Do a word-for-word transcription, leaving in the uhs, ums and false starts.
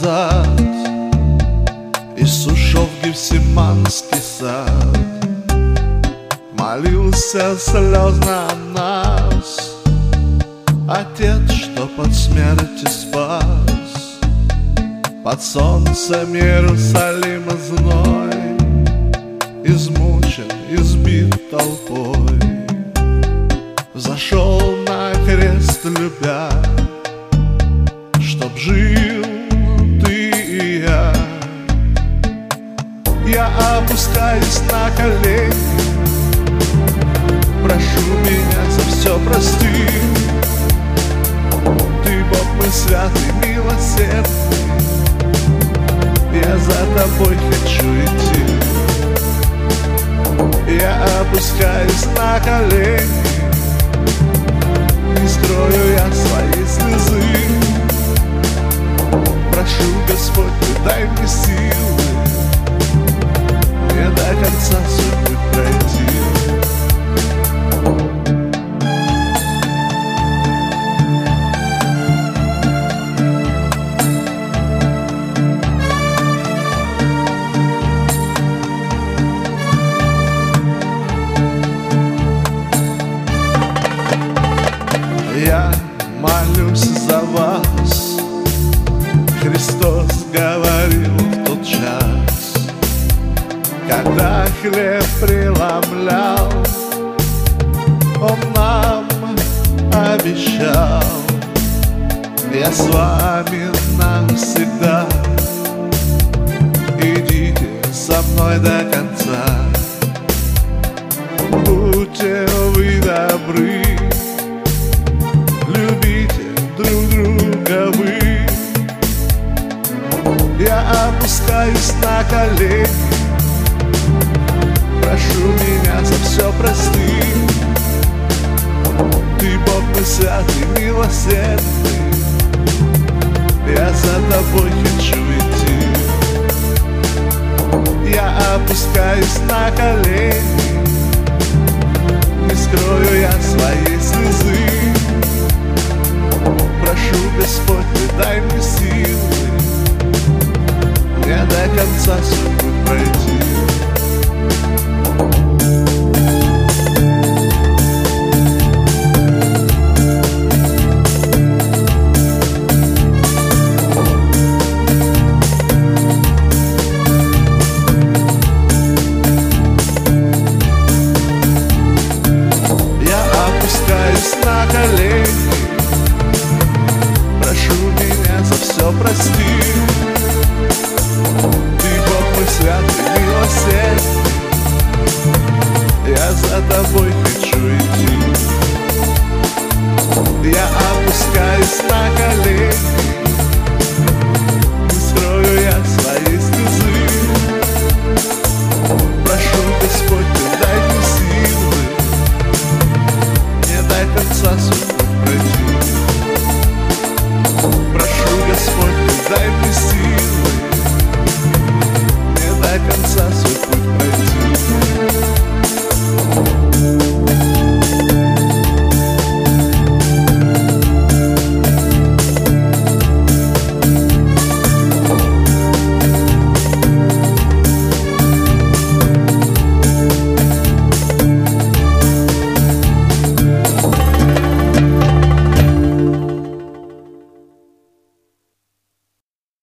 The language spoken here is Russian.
назад Иисус шел в Гефсиманский сад, молился слезно о нас, Отец, что под смертью спас. Под солнцем Иерусалима зной, измучен, избит толпой, зашел на крест, любя, чтоб жил ты и я. Я опускаюсь на колени, прошу меня за все прости. Ты Бог мой святый, милосердный, я за тобой хочу идти. Я опускаюсь на колени, не скрою я свои слезы. Прошу, Господь, ты дай мне силы, мне до конца судьбы пройти. Я молюсь за вас, Христос говорил в тот час, когда хлеб преломлял, Он нам обещал: я с вами навсегда, идите со мной до конца. Будьте вы добры, любите друг друга вы. Я опускаюсь на колени, прошу меня за все прости. Ты Бог мой святый, милосердный, я за тобой хочу идти. Я опускаюсь на колени, не скрою я свои